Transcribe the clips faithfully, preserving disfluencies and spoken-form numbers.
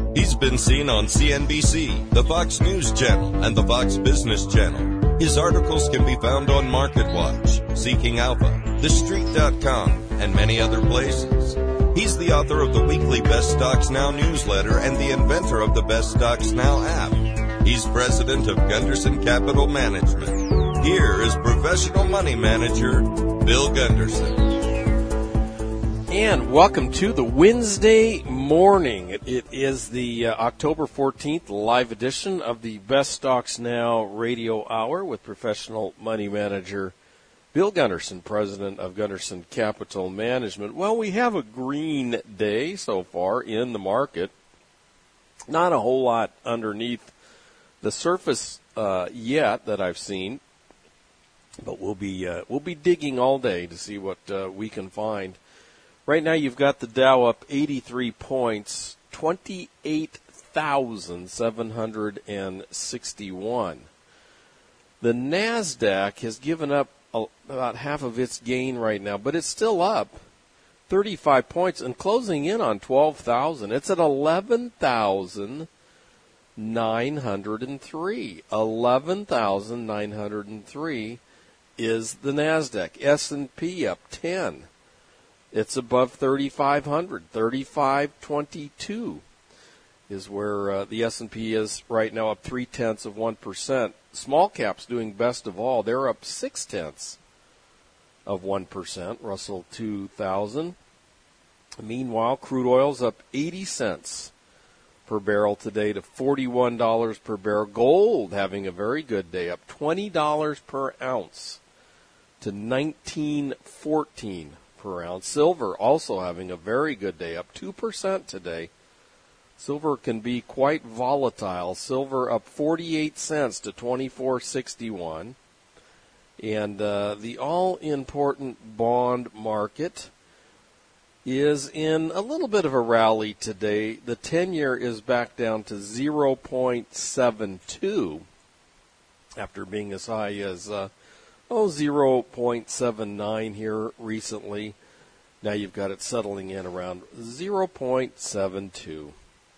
He's been seen on C N B C, the Fox News Channel, and the Fox Business Channel. His articles can be found on MarketWatch, Seeking Alpha, The Street dot com, and many other places. He's the author of the weekly Best Stocks Now newsletter and the inventor of the Best Stocks Now app. He's president of Gunderson Capital Management. Here is professional money manager, Bill Gunderson. And welcome to the Wednesday morning. It, it is the uh, October fourteenth live edition of the Best Stocks Now radio hour with professional money manager Bill Gunderson, president of Gunderson Capital Management. Well, we have a green day so far in the market. Not a whole lot underneath the surface uh, yet that I've seen, but we'll be uh, we'll be digging all day to see what uh, we can find. Right now, you've got the Dow up eighty-three points, twenty-eight thousand seven hundred sixty-one. The NASDAQ has given up a, about half of its gain right now, but it's still up thirty-five points and closing in on twelve thousand. It's at eleven thousand nine hundred three. eleven thousand nine hundred three is the NASDAQ. S and P up ten. It's above thirty-five hundred. thirty-five twenty-two is where uh, the S and P is right now, up three-tenths of one percent. Small caps doing best of all. They're up six-tenths of one percent. Russell two thousand. Meanwhile, crude oil's up eighty cents per barrel today to forty-one dollars per barrel. Gold having a very good day, up twenty dollars per ounce to nineteen fourteen per ounce. Silver also having a very good day, up two percent today. Silver can be quite volatile. Silver up forty-eight cents to twenty-four sixty-one. And uh, the all-important bond market is in a little bit of a rally today. The ten-year is back down to zero point seven two after being as high as uh, Oh, zero point seven nine here recently. Now you've got it settling in around zero point seven two.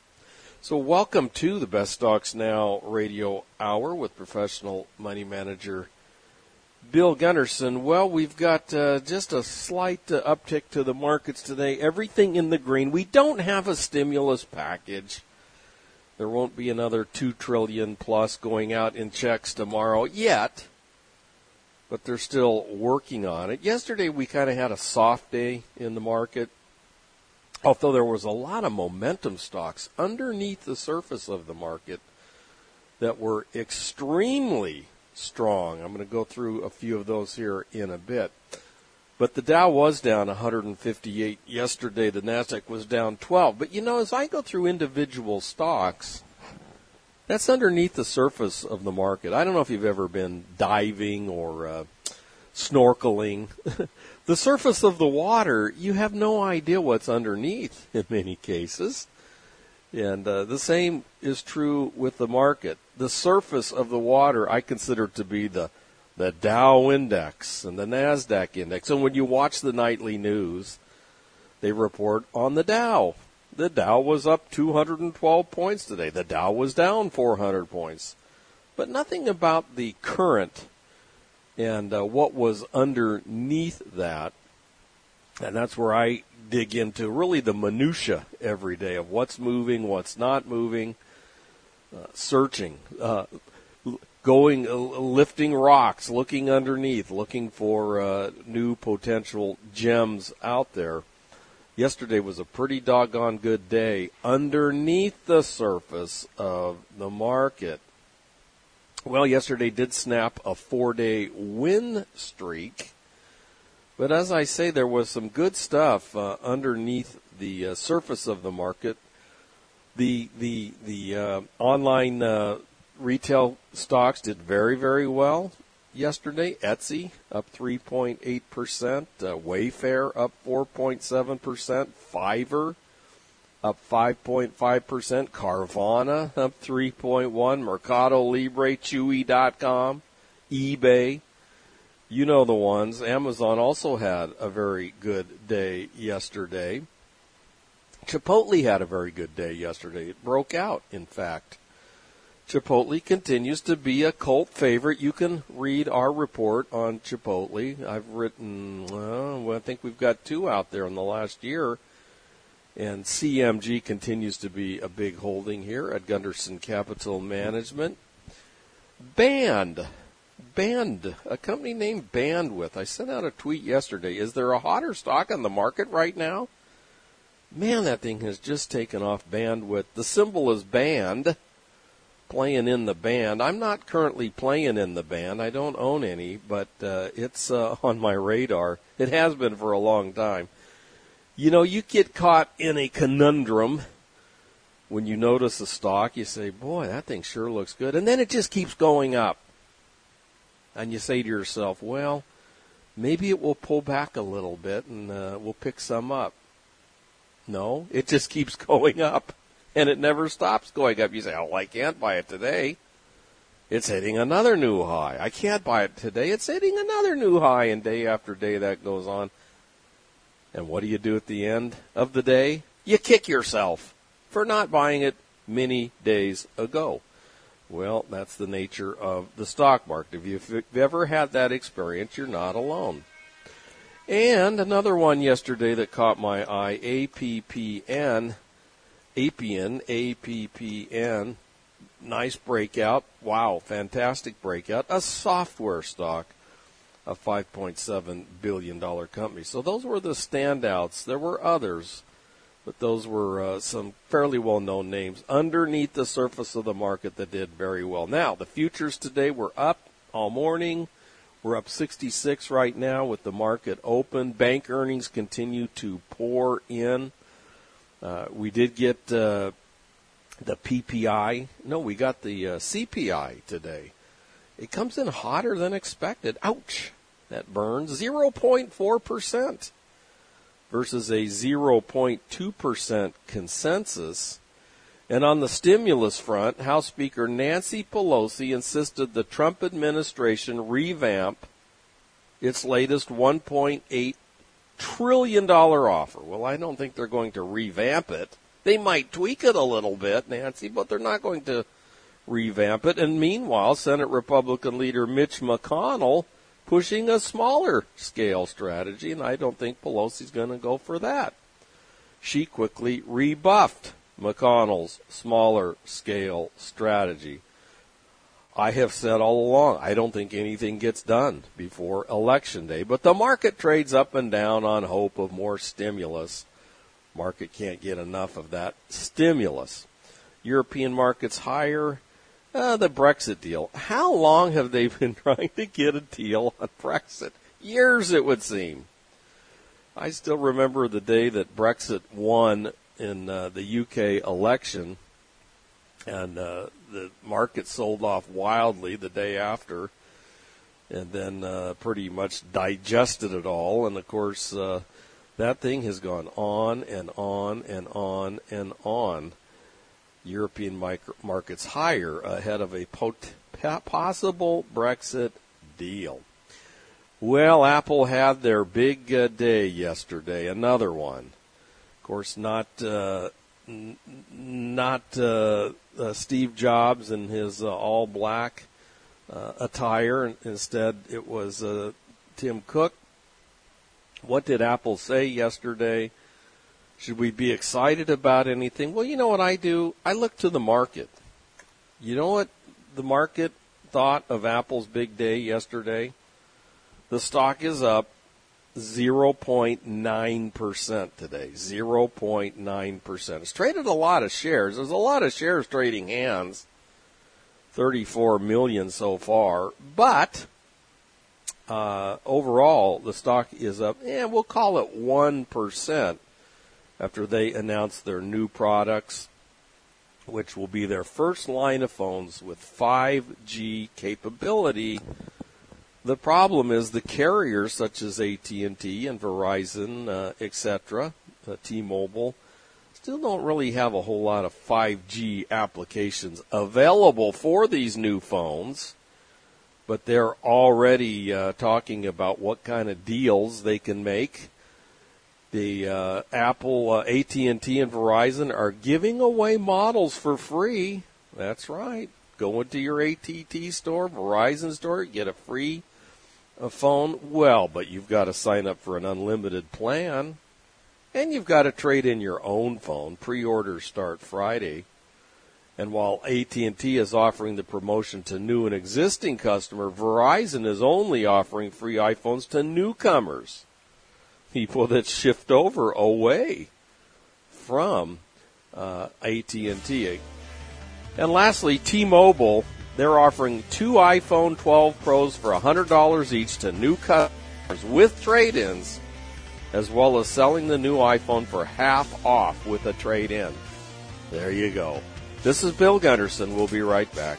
So welcome to the Best Stocks Now radio hour with professional money manager Bill Gunderson. Well, we've got uh, just a slight uh, uptick to the markets today. Everything in the green. We don't have a stimulus package. There won't be another two trillion dollars plus going out in checks tomorrow yet, but they're still working on it. Yesterday, we kind of had a soft day in the market, although there was a lot of momentum stocks underneath the surface of the market that were extremely strong. I'm going to go through a few of those here in a bit. But the Dow was down one hundred fifty-eight yesterday. The NASDAQ was down twelve. But, you know, as I go through individual stocks, that's underneath the surface of the market. I don't know if you've ever been diving or uh, snorkeling. The surface of the water, you have no idea what's underneath in many cases. And uh, the same is true with the market. The surface of the water I consider to be the, the Dow Index and the NASDAQ Index. And when you watch the nightly news, they report on the Dow. The Dow was up two hundred twelve points today. The Dow was down four hundred points. But nothing about the current and uh, what was underneath that. And that's where I dig into really the minutia every day of what's moving, what's not moving, uh, searching, uh, going, uh, lifting rocks, looking underneath, looking for uh, new potential gems out there. Yesterday was a pretty doggone good day underneath the surface of the market. Well, yesterday did snap a four-day win streak. But as I say, there was some good stuff uh, underneath the uh, surface of the market. The the the uh, online uh, retail stocks did very, very well yesterday. Etsy up three point eight percent. Uh, Wayfair up four point seven percent. Fiverr up five point five percent. Carvana up three point one percent. Mercado Libre, Chewy dot com, eBay. You know the ones. Amazon also had a very good day yesterday. Chipotle had a very good day yesterday. It broke out, in fact. Chipotle continues to be a cult favorite. You can read our report on Chipotle. I've written, well, I think we've got two out there in the last year. And C M G continues to be a big holding here at Gunderson Capital Management. Band. Band. A company named Bandwidth. I sent out a tweet yesterday. Is there a hotter stock on the market right now? Man, that thing has just taken off. Bandwidth. The symbol is band. Playing in the band. I'm not currently playing in the band. I don't own any, but uh, it's uh, on my radar. It has been for a long time. You know, you get caught in a conundrum when you notice a stock. You say, boy, that thing sure looks good. And then it just keeps going up. And you say to yourself, well, maybe it will pull back a little bit and uh, we'll pick some up. No, it just keeps going up. And it never stops going up. You say, oh, I can't buy it today. It's hitting another new high. I can't buy it today. It's hitting another new high. And day after day that goes on. And what do you do at the end of the day? You kick yourself for not buying it many days ago. Well, that's the nature of the stock market. If you've ever had that experience, you're not alone. And another one yesterday that caught my eye, A P P N, Appian, A P P N, nice breakout. Wow, fantastic breakout. A software stock. A five point seven billion dollars company. So those were the standouts. There were others, but those were uh, some fairly well-known names underneath the surface of the market that did very well. Now, the futures today were up all morning. We're up sixty-six right now with the market open. Bank earnings continue to pour in. Uh, we did get uh, the P P I. No, we got the uh, C P I today. It comes in hotter than expected. Ouch. That burns. zero point four percent versus a zero point two percent consensus. And on the stimulus front, House Speaker Nancy Pelosi insisted the Trump administration revamp its latest one point eight trillion dollars offer. Well, I don't think they're going to revamp it. They might tweak it a little bit, Nancy, but they're not going to revamp it. And meanwhile, Senate Republican leader Mitch McConnell pushing a smaller scale strategy, and I don't think Pelosi's going to go for that. She quickly rebuffed McConnell's smaller scale strategy. I have said all along, I don't think anything gets done before Election Day, but the market trades up and down on hope of more stimulus. Market can't get enough of that stimulus. European markets higher. Uh, the Brexit deal. How long have they been trying to get a deal on Brexit? Years, it would seem. I still remember the day that Brexit won in uh, the U K election, and uh, the market sold off wildly the day after, and then uh, pretty much digested it all. And, of course, uh, that thing has gone on and on and on and on. European micro- markets higher ahead of a pot- possible Brexit deal. Well, Apple had their big uh, day yesterday, another one. Of course, not uh, n- not uh, uh, Steve Jobs in his uh, all-black uh, attire. Instead, it was uh, Tim Cook. What did Apple say yesterday? Should we be excited about anything? Well, you know what I do? I look to the market. You know what the market thought of Apple's big day yesterday? The stock is up zero point nine percent today. zero point nine percent. It's traded a lot of shares. There's a lot of shares trading hands. thirty-four million so far. But uh, overall, the stock is up, eh, we'll call it one percent. After they announce their new products, which will be their first line of phones with five G capability. The problem is the carriers such as A T and T and Verizon, uh, et cetera, uh, T-Mobile, still don't really have a whole lot of five G applications available for these new phones, but they're already uh, talking about what kind of deals they can make. The uh, Apple, uh, A T and T, and Verizon are giving away models for free. That's right. Go into your A T and T store, Verizon store, get a free uh, phone. Well, but you've got to sign up for an unlimited plan, and you've got to trade in your own phone. Pre-orders start Friday. And while A T and T is offering the promotion to new and existing customers, Verizon is only offering free iPhones to newcomers, people that shift over away from uh, A T and T. And lastly, T-Mobile, they're offering two iPhone twelve Pros for one hundred dollars each to new customers with trade-ins, as well as selling the new iPhone for half off with a trade-in. There you go. This is Bill Gunderson. We'll be right back.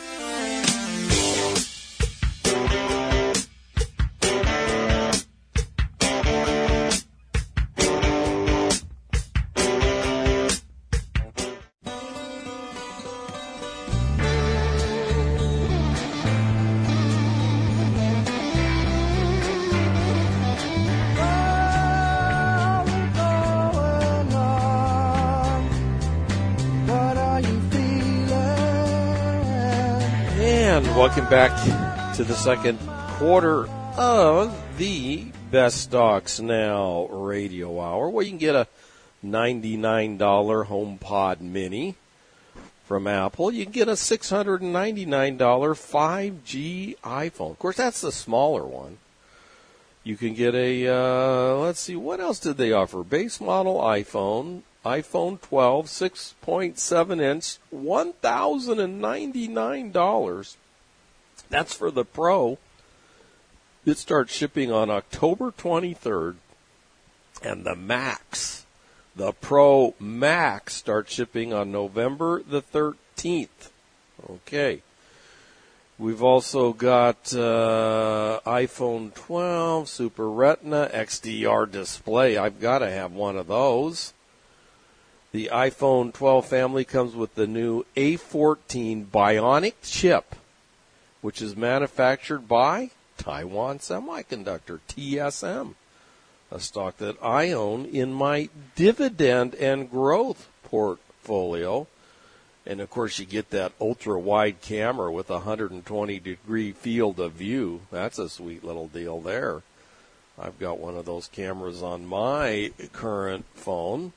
Welcome back to the second quarter of the Best Stocks Now Radio Hour, where you can get a ninety-nine dollars HomePod Mini from Apple. You can get a six hundred ninety-nine dollars five G iPhone. Of course, that's the smaller one. You can get a, uh, let's see, what else did they offer? Base model iPhone, iPhone twelve, six point seven inch, one thousand ninety-nine dollars. That's for the Pro. It starts shipping on October twenty-third. And the Max, the Pro Max, starts shipping on November the thirteenth. Okay. We've also got uh, iPhone twelve, Super Retina, X D R display. I've got to have one of those. The iPhone twelve family comes with the new A fourteen Bionic chip, which is manufactured by Taiwan Semiconductor, T S M, a stock that I own in my dividend and growth portfolio. And, of course, you get that ultra-wide camera with a one hundred twenty degree field of view. That's a sweet little deal there. I've got one of those cameras on my current phone.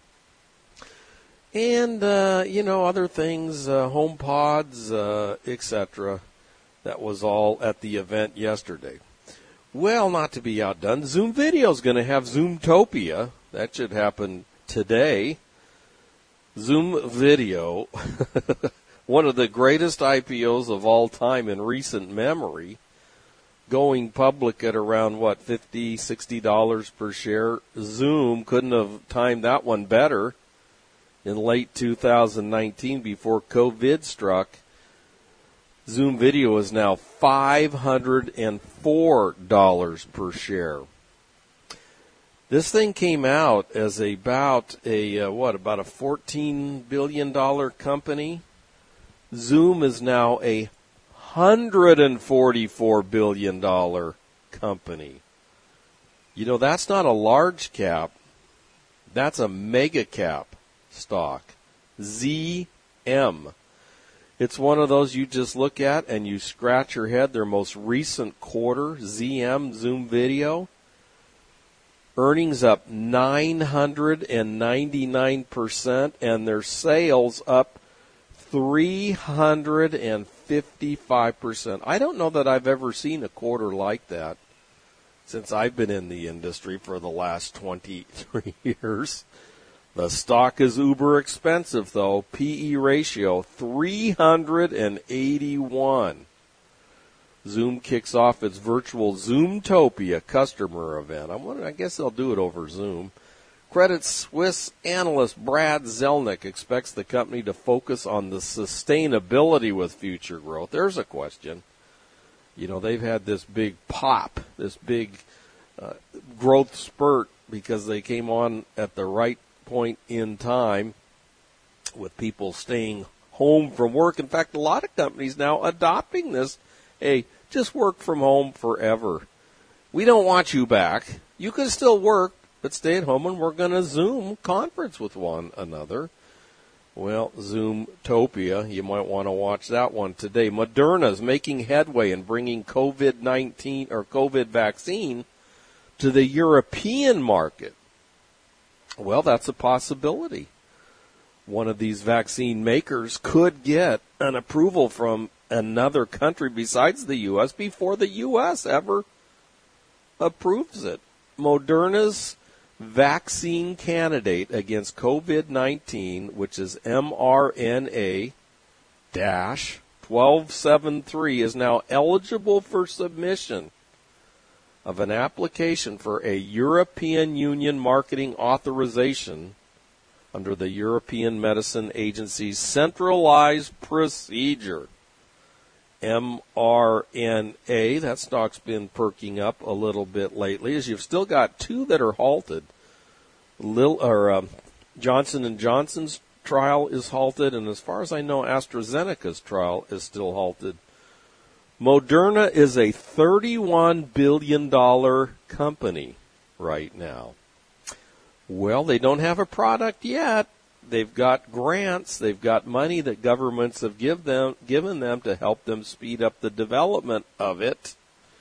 And, uh, you know, other things, uh, HomePods, uh, et cetera. That was all at the event yesterday. Well, not to be outdone, Zoom Video is going to have Zoomtopia. That should happen today. Zoom Video, one of the greatest I P Os of all time in recent memory, going public at around, what, fifty dollars, sixty dollars per share. Zoom couldn't have timed that one better in late two thousand nineteen before COVID struck. Zoom Video is now five hundred four dollars per share. This thing came out as about a, uh, what, about a fourteen billion dollars company. Zoom is now a one hundred forty-four billion dollars company. You know, that's not a large cap. That's a mega cap stock. Z M. It's one of those you just look at and you scratch your head. Their most recent quarter, Z M, Zoom Video, earnings up nine hundred ninety-nine percent, and their sales up three hundred fifty-five percent. I don't know that I've ever seen a quarter like that since I've been in the industry for the last twenty-three years. The stock is uber expensive, though. P E ratio, three hundred eighty-one. Zoom kicks off its virtual Zoomtopia customer event. I'm wondering, I guess they'll do it over Zoom. Credit Suisse analyst Brad Zelnick expects the company to focus on the sustainability with future growth. There's a question. You know, they've had this big pop, this big uh, growth spurt because they came on at the right point in time with people staying home from work. In fact, a lot of companies now adopting this. Hey, just work from home forever. We don't want you back. You can still work, but stay at home and we're going to Zoom conference with one another. Well, Zoomtopia, you might want to watch that one today. Moderna is making headway in bringing COVID nineteen or COVID vaccine to the European market. Well, that's a possibility. One of these vaccine makers could get an approval from another country besides the U S before the U S ever approves it. Moderna's vaccine candidate against COVID nineteen, which is mRNA twelve seventy-three, is now eligible for submission of an application for a European Union marketing authorization under the European Medicine Agency's centralized procedure. mRNA, that stock's been perking up a little bit lately, as you've still got two that are halted. Lil, or uh, Johnson and Johnson's trial is halted, and as far as I know, AstraZeneca's trial is still halted. Moderna is a thirty-one billion dollars company right now. Well, they don't have a product yet. They've got grants. They've got money that governments have give them, given them to help them speed up the development of it.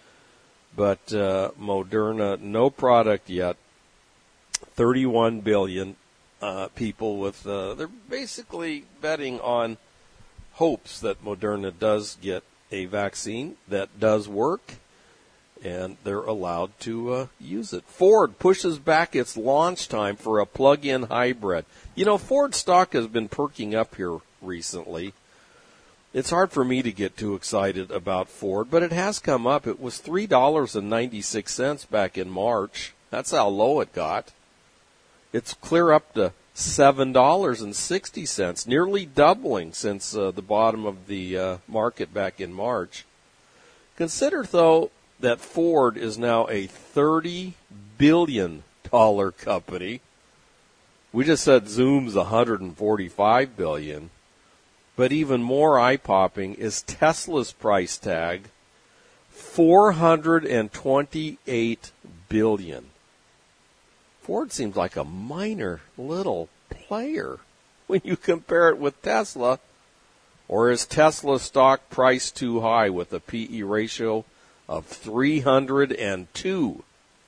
But uh, Moderna, no product yet. thirty-one billion uh, people with, uh, they're basically betting on hopes that Moderna does get a vaccine that does work, and they're allowed to uh, use it. Ford pushes back its launch time for a plug-in hybrid. You know, Ford stock has been perking up here recently. It's hard for me to get too excited about Ford, but it has come up. It was three dollars and ninety-six cents back in March. That's how low it got. It's clear up to seven dollars and sixty cents, nearly doubling since uh, the bottom of the uh, market back in March. Consider, though, that Ford is now a thirty billion dollars company. We just said Zoom's one hundred forty-five billion dollars. But even more eye-popping is Tesla's price tag, four hundred twenty-eight billion dollars. Ford seems like a minor little player when you compare it with Tesla. Or is Tesla stock priced too high with a P E ratio of three hundred two?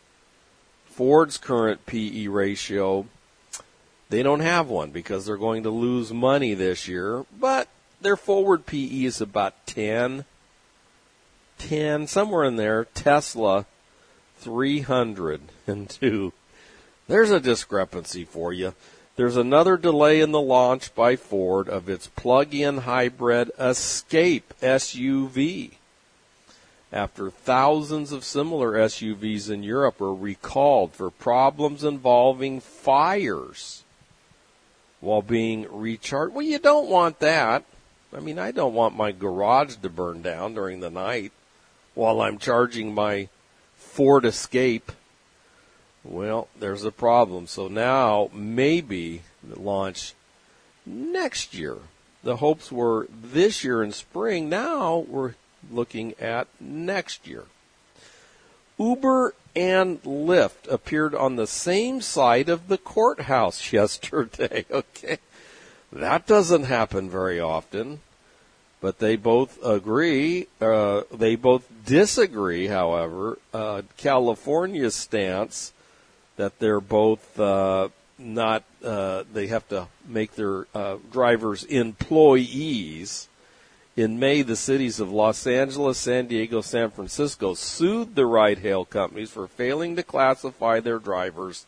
Ford's current P E ratio, they don't have one because they're going to lose money this year, but their forward P E is about ten. ten, somewhere in there. Tesla, three hundred two. There's a discrepancy for you. There's another delay in the launch by Ford of its plug-in hybrid Escape S U V. After thousands of similar S U Vs in Europe were recalled for problems involving fires while being recharged. Well, you don't want that. I mean, I don't want my garage to burn down during the night while I'm charging my Ford Escape. Well, there's a problem. So now maybe the launch next year. The hopes were this year in spring. Now we're looking at next year. Uber and Lyft appeared on the same side of the courthouse yesterday. Okay, that doesn't happen very often. But they both agree. Uh, they both disagree, however. Uh, California's stance that they're both uh, not, uh, they have to make their uh, drivers employees. In May, the cities of Los Angeles, San Diego, San Francisco sued the ride-hail companies for failing to classify their drivers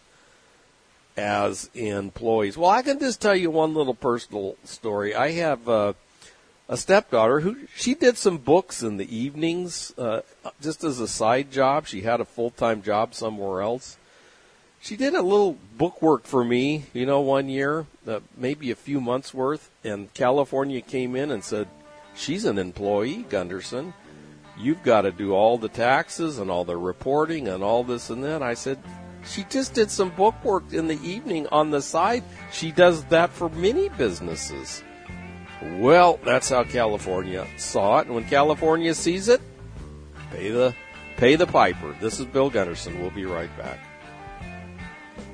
as employees. Well, I can just tell you one little personal story. I have uh, a stepdaughter who, she did some books in the evenings uh, just as a side job. She had a full-time job somewhere else. She did a little book work for me, you know, one year, uh, maybe a few months worth, and California came in and said, she's an employee, Gunderson. You've got to do all the taxes and all the reporting and all this and that. I said, she just did some book work in the evening on the side. She does that for many businesses. Well, that's how California saw it. And when California sees it, pay the, pay the piper. This is Bill Gunderson. We'll be right back.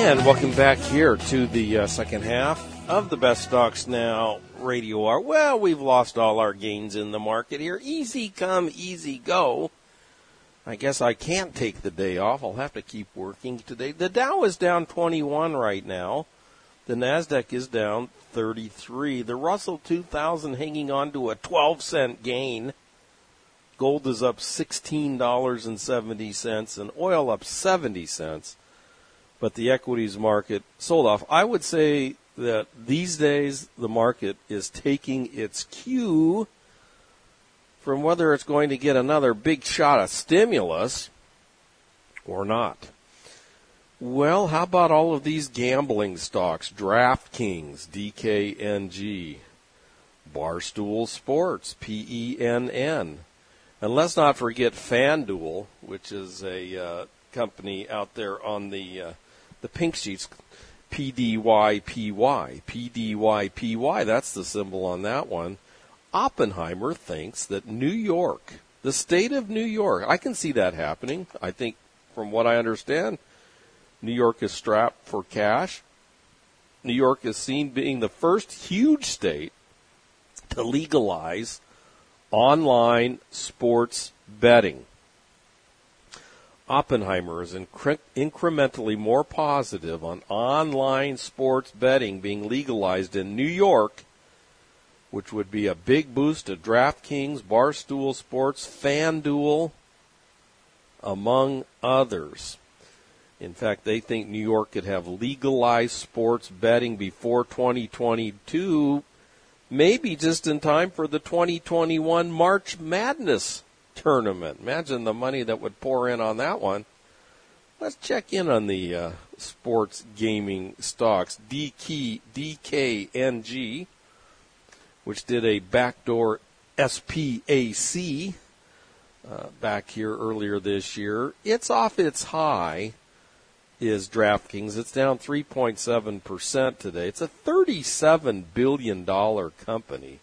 And welcome back here to the uh, second half of the Best Stocks Now Radio Hour. Well, we've lost all our gains in the market here. Easy come, easy go. I guess I can't take the day off. I'll have to keep working today. The Dow is down twenty-one right now. The NASDAQ is down thirty-three. The Russell two thousand hanging on to a twelve cent gain. Gold is up sixteen dollars and seventy cents and oil up seventy cents. But the equities market sold off. I would say that these days the market is taking its cue from whether it's going to get another big shot of stimulus or not. Well, how about all of these gambling stocks? DraftKings, D K N G, Barstool Sports, P E N N. And let's not forget FanDuel, which is a uh, company out there on the uh, the pink sheets, P D Y P Y. P D Y P Y, that's the symbol on that one. Oppenheimer thinks that New York, the state of New York, I can see that happening. I think, from what I understand, New York is strapped for cash. New York is seen being the first huge state to legalize online sports betting. Oppenheimer is incre- incrementally more positive on online sports betting being legalized in New York, which would be a big boost to DraftKings, Barstool Sports, FanDuel, among others. In fact, they think New York could have legalized sports betting before twenty twenty-two, maybe just in time for the twenty twenty-one March Madness tournament. Imagine the money that would pour in on that one. Let's check in on the uh, sports gaming stocks. D K N G, which did a backdoor S P A C uh, back here earlier this year. It's off its high, is DraftKings. It's down three point seven percent today. It's a thirty-seven billion dollars company.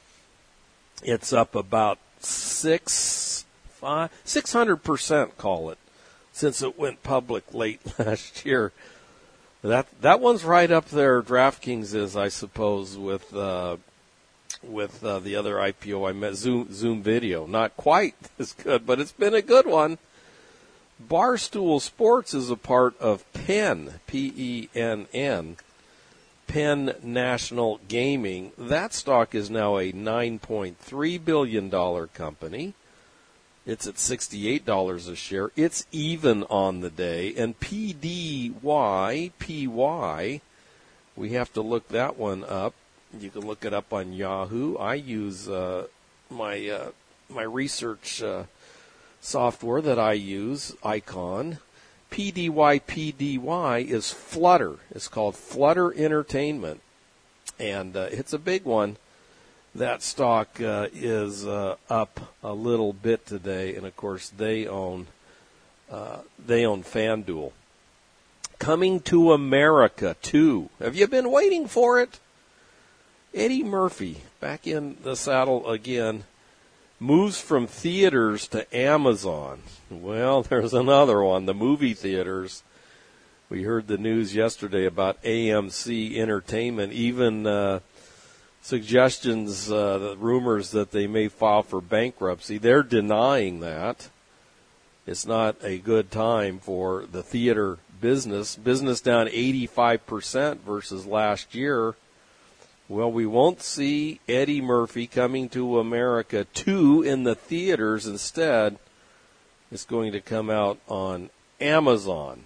It's up about six, five, six hundred percent, call it, since it went public late last year. That that one's right up there. DraftKings is, I suppose, with uh, with uh, the other I P O I met, Zoom Zoom Video. Not quite as good, but it's been a good one. Barstool Sports is a part of Penn, P E N N, Penn National Gaming. That stock is now a nine point three billion dollars company. It's at sixty-eight dollars a share. It's even on the day. And P D Y P Y, we have to look that one up. You can look it up on Yahoo. I use uh, my uh, my research uh, software that I use, Icon. P D Y P D Y is Flutter. It's called Flutter Entertainment, and uh, it's a big one. That stock uh, is uh, up a little bit today, and of course they own uh, they own FanDuel. Coming to America two. Have you been waiting for it? Eddie Murphy back in the saddle again. Moves from theaters to Amazon. Well, there's another one, the movie theaters. We heard the news yesterday about A M C Entertainment, even uh, suggestions, uh, the rumors that they may file for bankruptcy. They're denying that. It's not a good time for the theater business. Business down eighty-five percent versus last year. Well, we won't see Eddie Murphy Coming to America two in the theaters. Instead, it's going to come out on Amazon.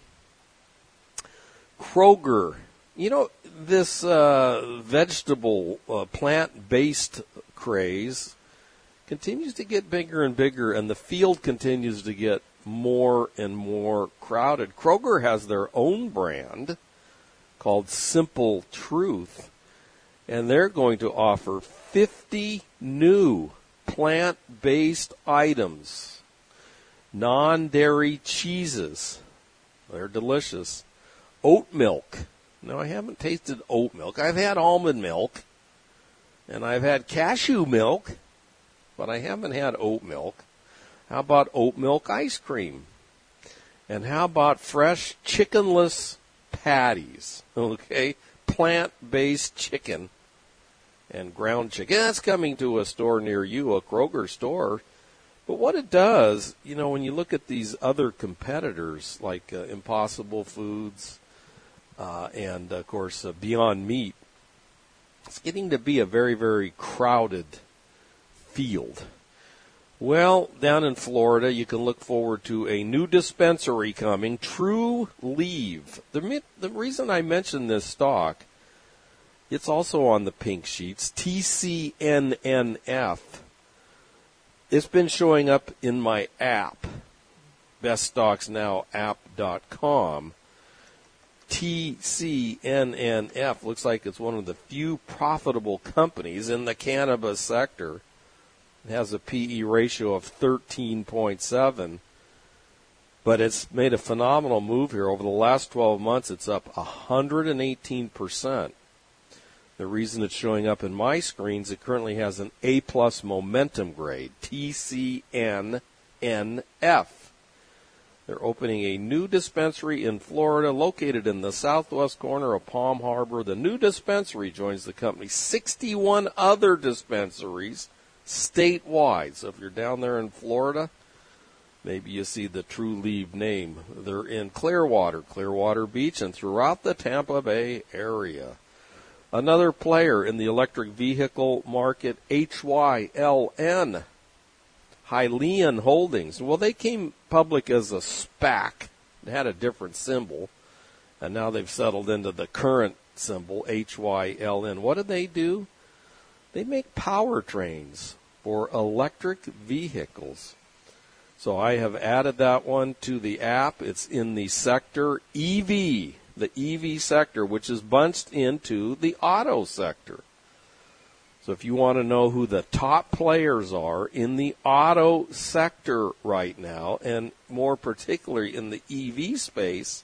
Kroger. You know, this uh, vegetable, uh, plant-based craze continues to get bigger and bigger, and the field continues to get more and more crowded. Kroger has their own brand called Simple Truth, and they're going to offer fifty new plant-based items, non-dairy cheeses. They're delicious. Oat milk. No, I haven't tasted oat milk. I've had almond milk, and I've had cashew milk, but I haven't had oat milk. How about oat milk ice cream? And how about fresh chickenless patties, okay? Plant-based chicken and ground chicken. That's coming to a store near you, a Kroger store. But what it does, you know, when you look at these other competitors like uh, Impossible Foods uh, and, of course, uh, Beyond Meat, it's getting to be a very, very crowded field. Well, down in Florida, you can look forward to a new dispensary coming, True Leave. The, the reason I mention this stock, it's also on the pink sheets, T C N N F. It's been showing up in my app, best stocks now app dot com. T C N N F looks like it's one of the few profitable companies in the cannabis sector. It has a P E ratio of thirteen point seven, but it's made a phenomenal move here. Over the last twelve months, it's up one hundred eighteen percent. The reason it's showing up in my screens, it currently has an A-plus momentum grade, T C N N F. They're opening a new dispensary in Florida, located in the southwest corner of Palm Harbor. The new dispensary joins the company's sixty-one other dispensaries statewide. So if you're down there in Florida, maybe you see the True Leave name. They're in Clearwater, Clearwater Beach, and throughout the Tampa Bay area. Another player in the electric vehicle market, H Y L N, Hyliion Holdings. Well, they came public as a SPAC. It had a different symbol, and now they've settled into the current symbol, H Y L N. What do they do? They make powertrains for electric vehicles. So I have added that one to the app. It's in the sector E V. The E V sector, which is bunched into the auto sector. So if you want to know who the top players are in the auto sector right now, and more particularly in the E V space,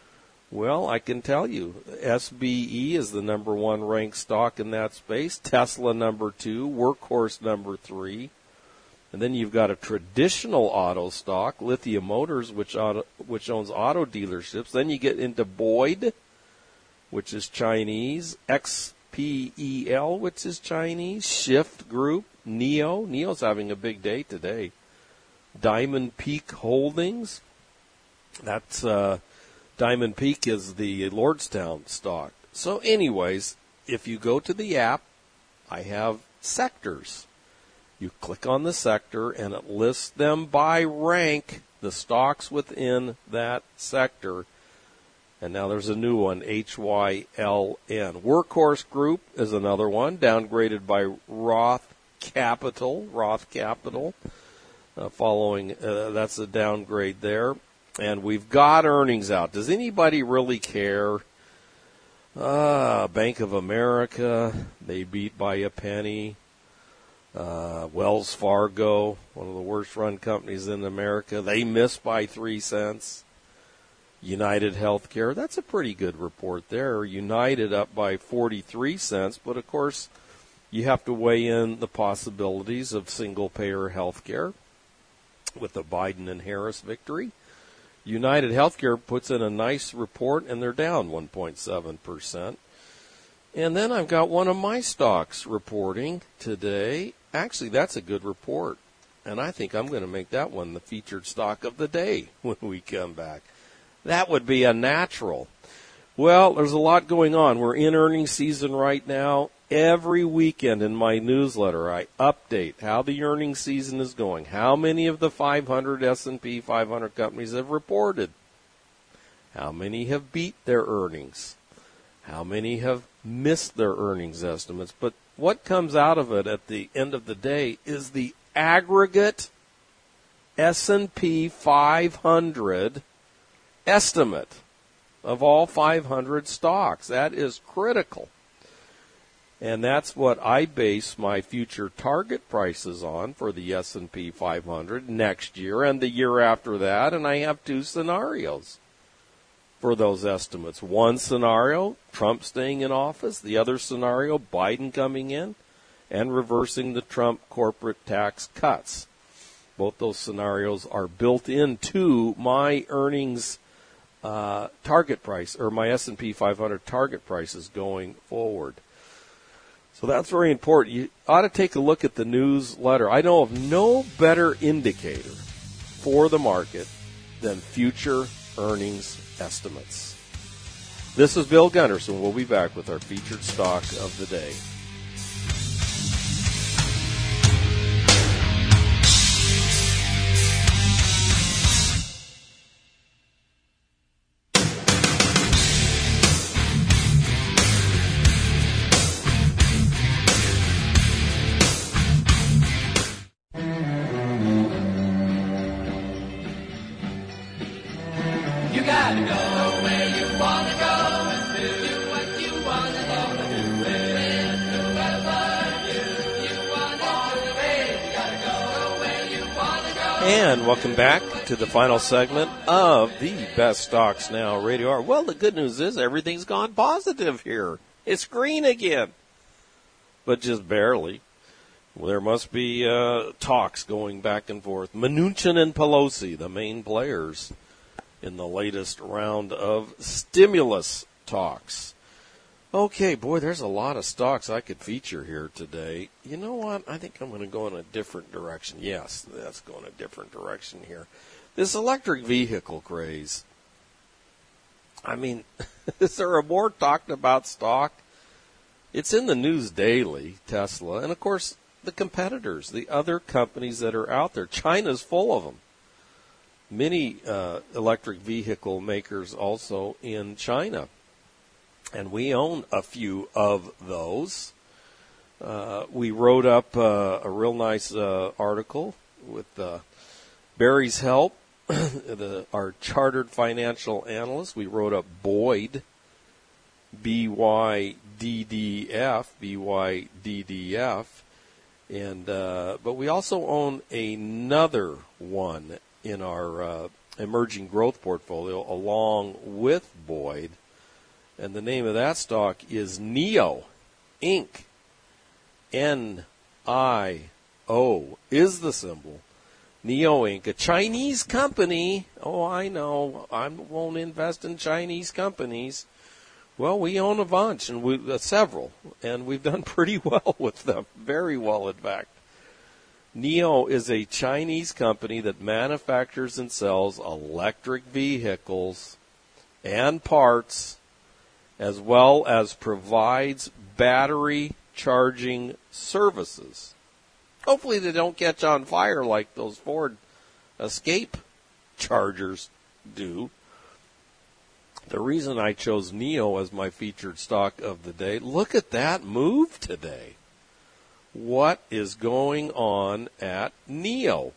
well, I can tell you, S B E is the number one ranked stock in that space, Tesla number two, Workhorse number three, and then you've got a traditional auto stock, Lithium Motors, which auto, which owns auto dealerships. Then you get into Boyd, which is Chinese, X P E L, which is Chinese, Shift Group, N I O. N I O's having a big day today. Diamond Peak Holdings. That's uh, Diamond Peak is the Lordstown stock. So anyways, if you go to the app, I have sectors. You click on the sector, and it lists them by rank, the stocks within that sector. And now there's a new one, H Y L N. Workhorse Group is another one, downgraded by Roth Capital. Roth Capital, uh, following, uh, that's a downgrade there. And we've got earnings out. Does anybody really care? Uh, Bank of America, they beat by a penny. Uh, Wells Fargo, one of the worst-run companies in America, they missed by three cents. United Healthcare, that's a pretty good report there. United up by forty-three cents, but of course, you have to weigh in the possibilities of single-payer healthcare with the Biden and Harris victory. United Healthcare puts in a nice report, and they're down one point seven percent. And then I've got one of my stocks reporting today. Actually, that's a good report, and I think I'm going to make that one the featured stock of the day when we come back. That would be a natural. Well, there's a lot going on. We're in earnings season right now. Every weekend in my newsletter, I update how the earnings season is going, how many of the five hundred S and P five hundred companies have reported, how many have beat their earnings, how many have missed their earnings estimates. But what comes out of it at the end of the day is the aggregate S and P five hundred estimate of all five hundred stocks. That is critical. And that's what I base my future target prices on for the S and P five hundred next year and the year after that. And I have two scenarios for those estimates. One scenario, Trump staying in office. The other scenario, Biden coming in and reversing the Trump corporate tax cuts. Both those scenarios are built into my earnings uh, target price, or my S and P five hundred target prices going forward. So that's very important. You ought to take a look at the newsletter. I know of no better indicator for the market than future earnings estimates. This is Bill Gunderson. We'll be back with our featured stock of the day. And welcome back to the final segment of the Best Stocks Now Radio Hour. Well, the good news is everything's gone positive here. It's green again, but just barely. Well, there must be uh, talks going back and forth. Mnuchin and Pelosi, the main players in the latest round of stimulus talks. Okay, boy, there's a lot of stocks I could feature here today. You know what? I think I'm going to go in a different direction. Yes, that's going a different direction here. This electric vehicle craze. I mean, is there a more talked about stock? It's in the news daily, Tesla. And, of course, the competitors, the other companies that are out there. China's full of them. Many uh, electric vehicle makers also in China. And we own a few of those. Uh, we wrote up uh, a real nice uh, article with uh, Barry's help, the, our chartered financial analyst. We wrote up Boyd, B Y D D F, B Y D D F. And uh, but we also own another one in our uh, emerging growth portfolio along with Boyd. And the name of that stock is N I O, Incorporated. N I O is the symbol. N I O, Incorporated, a Chinese company. Oh, I know. I won't invest in Chinese companies. Well, we own a bunch, and we uh, several, and we've done pretty well with them. Very well, in fact. N I O is a Chinese company that manufactures and sells electric vehicles and parts, as well as provides battery charging services. Hopefully they don't catch on fire like those Ford Escape chargers do. The reason I chose N I O as my featured stock of the day, look at that move today. What is going on at N I O?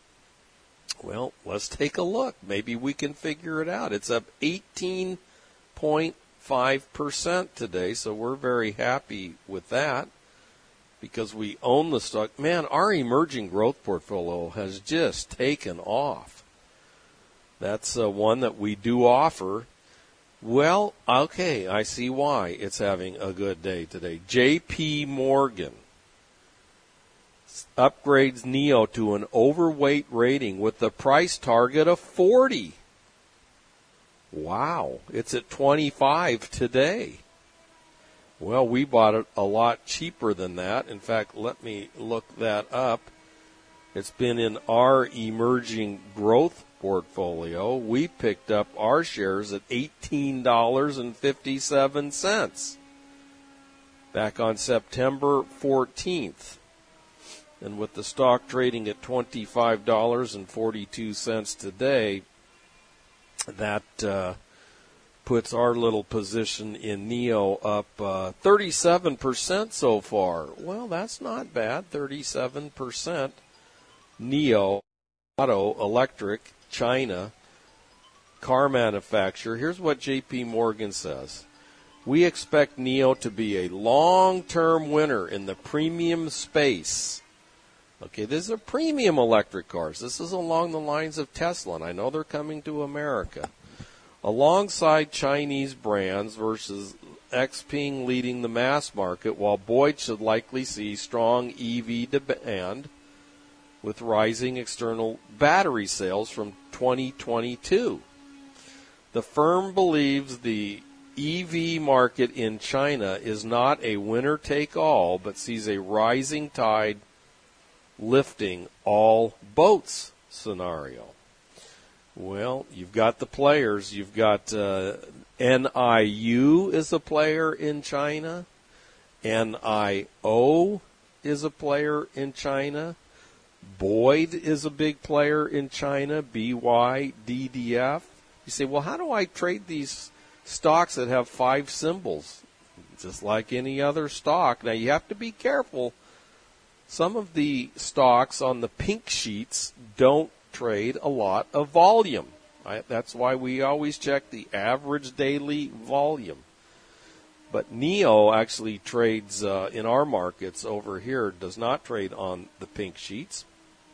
Well, let's take a look. Maybe we can figure it out. It's up eighteen point five percent today, so we're very happy with that because we own the stock. Man, our emerging growth portfolio has just taken off. That's uh, one that we do offer. Well, okay, I see why it's having a good day today. J P Morgan upgrades N I O to an overweight rating with the price target of forty. Wow, it's at twenty-five today. Well, we bought it a lot cheaper than that. In fact, let me look that up. It's been in our emerging growth portfolio. We picked up our shares at eighteen dollars and fifty-seven cents back on September fourteenth. And with the stock trading at twenty-five dollars and forty-two cents today, that uh, puts our little position in N I O up uh, thirty-seven percent so far. Well, that's not bad, thirty-seven percent. N I O, Auto, Electric, China, car manufacturer. Here's what J P Morgan says. We expect N I O to be a long-term winner in the premium space. Okay, these are premium electric cars. This is along the lines of Tesla, and I know they're coming to America. Alongside Chinese brands versus Xpeng leading the mass market, while Boyd should likely see strong E V demand with rising external battery sales from twenty twenty-two. The firm believes the E V market in China is not a winner-take-all, but sees a rising tide lifting all boats scenario. Well, you've got the players. You've got uh, N I U is a player in China. N I O is a player in China. Boyd is a big player in China. B Y D D F. You say, well, how do I trade these stocks that have five symbols? Just like any other stock. Now, you have to be careful. Some of the stocks on the pink sheets don't trade a lot of volume. I, that's why we always check the average daily volume. But N E O actually trades uh, in our markets over here, does not trade on the pink sheets.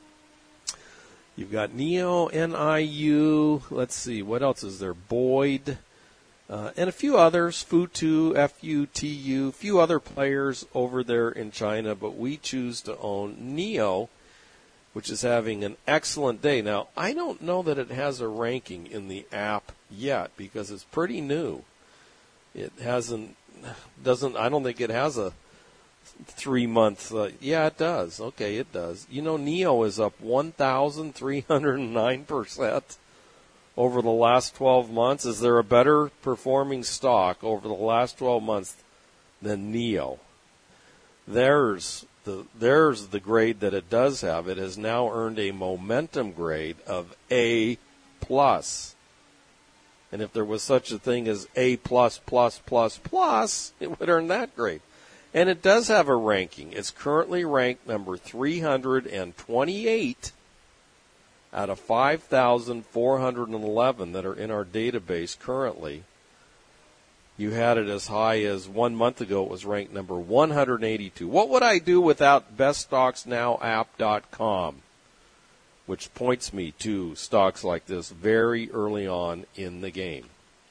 You've got N E O, N I U, let's see, what else is there? Boyd, uh, and a few others, Futu, F U T U, a few other players over there in China, but we choose to own N E O, which is having an excellent day. Now, I don't know that it has a ranking in the app yet because it's pretty new. It hasn't, doesn't, I don't think it has a three month, uh, yeah, it does. Okay, it does. You know, N E O is up one thousand three hundred nine percent over the last twelve months. Is there a better performing stock over the last twelve months than N E O? There's the, there's the grade that it does have. It has now earned a momentum grade of A plus. And if there was such a thing as A plus plus plus plus, it would earn that grade. And it does have a ranking. It's currently ranked number three hundred twenty-eight out of five thousand four hundred eleven that are in our database currently. You had it as high as one month ago. It was ranked number one hundred eighty-two. What would I do without best stocks now app dot com? Which points me to stocks like this very early on in the game.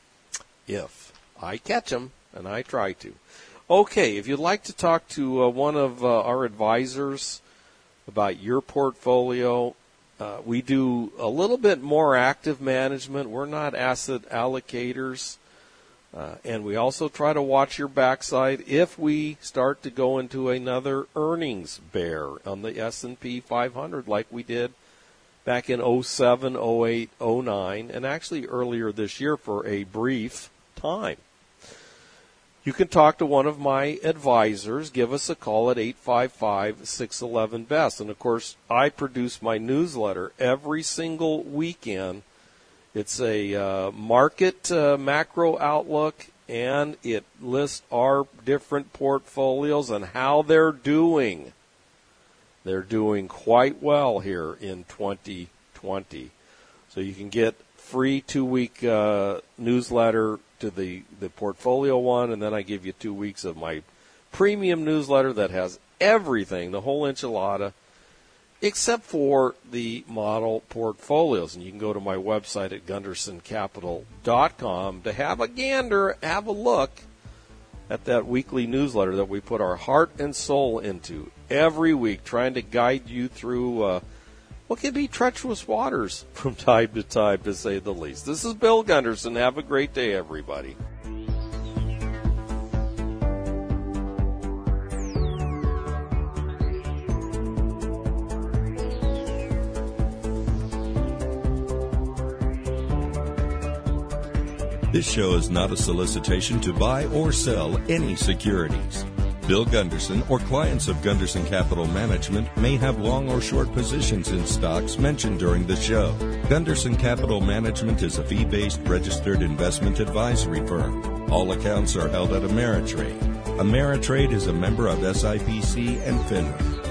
If I catch them, and I try to. Okay, if you'd like to talk to uh, one of uh, our advisors about your portfolio, uh, we do a little bit more active management. We're not asset allocators. Uh, and we also try to watch your backside if we start to go into another earnings bear on the S and P five hundred like we did back in oh seven, oh eight, oh nine, and actually earlier this year for a brief time. You can talk to one of my advisors. Give us a call at eight five five, six one one, B E S T. And, of course, I produce my newsletter every single weekend. It's a uh, market uh, macro outlook, and it lists our different portfolios and how they're doing. They're doing quite well here in twenty twenty. So you can get free two-week uh, newsletter to the, the portfolio one, and then I give you two weeks of my premium newsletter that has everything, the whole enchilada, except for the model portfolios. And you can go to my website at gunderson capital dot com to have a gander, have a look at that weekly newsletter that we put our heart and soul into every week, trying to guide you through uh, what can be treacherous waters from time to time, to say the least. This is Bill Gunderson. Have a great day, everybody. This show is not a solicitation to buy or sell any securities. Bill Gunderson or clients of Gunderson Capital Management may have long or short positions in stocks mentioned during the show. Gunderson Capital Management is a fee-based registered investment advisory firm. All accounts are held at Ameritrade. Ameritrade is a member of S I P C and FINRA.